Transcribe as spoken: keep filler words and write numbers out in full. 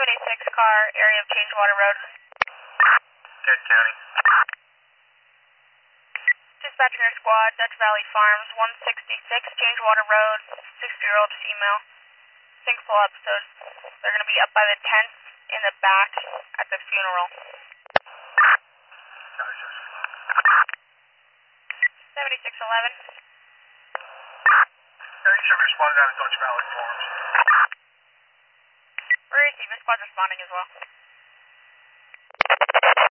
seventy-six car, area of Changewater Road. Good County. Dispatch your squad, Dutch Valley Farms, one sixty-six Changewater Road, sixty-year-old female. Sinkhole episode. They're going to be up by the tent in the back at the funeral. seventy-six eleven. thirty-seven responded out of Dutch Valley Farms. We're receiving, squad's responding as well.